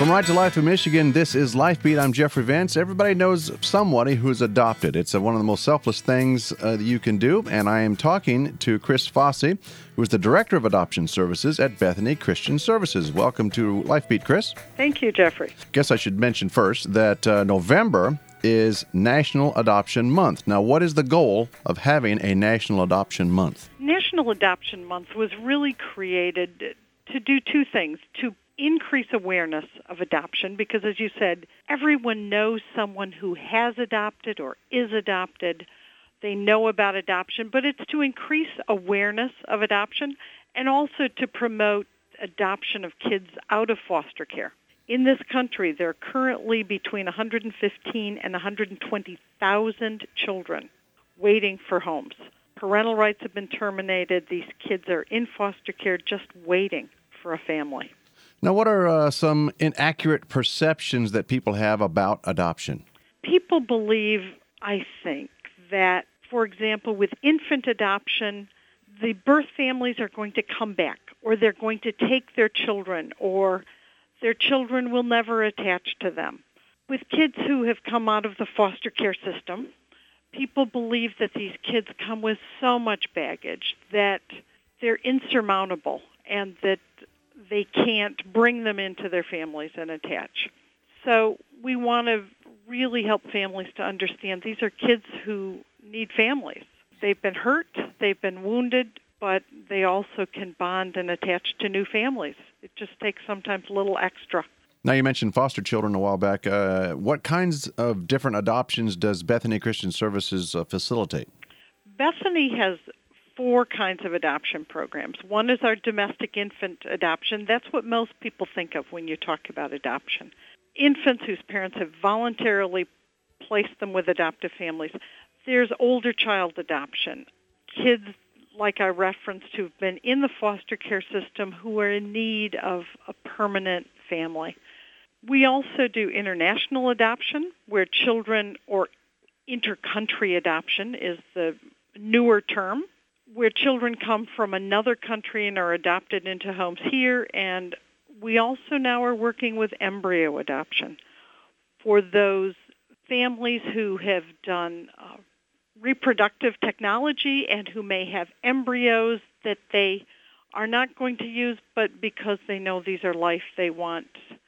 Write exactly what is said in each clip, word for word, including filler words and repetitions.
From Right to Life in Michigan, this is Life Beat. I'm Jeffrey Vance. Everybody knows somebody who's adopted. It's uh, one of the most selfless things uh, that you can do, and I am talking to Chris Fossey, who is the Director of Adoption Services at Bethany Christian Services. Welcome to Life Beat, Chris. Thank you, Jeffrey. Guess I should mention first that uh, November is National Adoption Month. Now, what is the goal of having a National Adoption Month? National Adoption Month was really created to do two things, to increase awareness of adoption, because as you said, everyone knows someone who has adopted or is adopted. They know about adoption, but it's to increase awareness of adoption and also to promote adoption of kids out of foster care. In this country, there are currently between one hundred fifteen and one hundred twenty thousand children waiting for homes. Parental rights have been terminated. These kids are in foster care just waiting for a family. Now, what are uh, some inaccurate perceptions that people have about adoption? People believe, I think, that, for example, with infant adoption, the birth families are going to come back, or they're going to take their children, or their children will never attach to them. With kids who have come out of the foster care system, people believe that these kids come with so much baggage that they're insurmountable and that they can't bring them into their families and attach. So we want to really help families to understand these are kids who need families. They've been hurt, they've been wounded, but they also can bond and attach to new families. It just takes sometimes a little extra. Now, you mentioned foster children a while back. Uh, what kinds of different adoptions does Bethany Christian Services uh, facilitate? Bethany has four kinds of adoption programs. One is our domestic infant adoption. That's what most people think of when you talk about adoption. Infants whose parents have voluntarily placed them with adoptive families. There's older child adoption. Kids, like I referenced, who've been in the foster care system who are in need of a permanent family. We also do international adoption, where children, or intercountry adoption is the newer term, where children come from another country and are adopted into homes here. And we also now are working with embryo adoption for those families who have done uh, reproductive technology and who may have embryos that they are not going to use, but because they know these are life, they want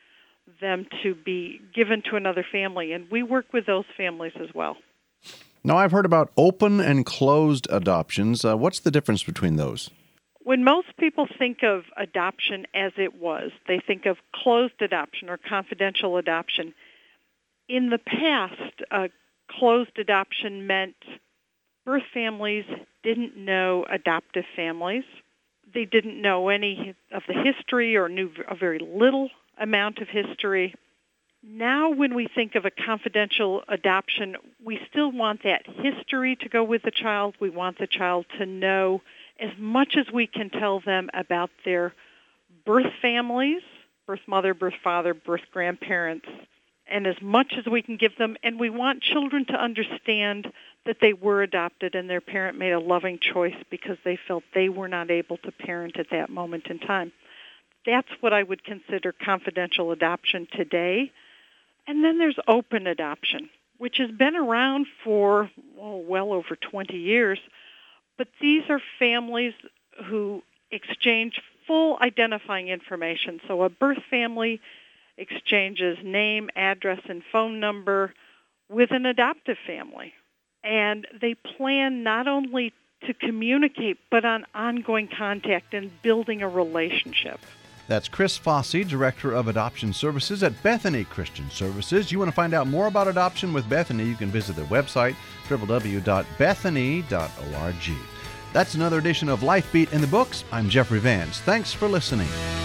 them to be given to another family. And we work with those families as well. Now, I've heard about open and closed adoptions. Uh, what's the difference between those? When most people think of adoption as it was, they think of closed adoption or confidential adoption. In the past, uh, closed adoption meant birth families didn't know adoptive families. They didn't know any of the history or knew a very little amount of history. Now, when we think of a confidential adoption, we still want that history to go with the child. We want the child to know as much as we can tell them about their birth families, birth mother, birth father, birth grandparents, and as much as we can give them. And we want children to understand that they were adopted and their parent made a loving choice because they felt they were not able to parent at that moment in time. That's what I would consider confidential adoption today. And then there's open adoption, which has been around for oh, well over twenty years. But these are families who exchange full identifying information. So a birth family exchanges name, address, and phone number with an adoptive family. And they plan not only to communicate, but on ongoing contact and building a relationship. That's Chris Fossey, Director of Adoption Services at Bethany Christian Services. You want to find out more about adoption with Bethany, you can visit their website, w w w dot bethany dot org. That's another edition of Life Beat in the Books. I'm Jeffrey Vance. Thanks for listening.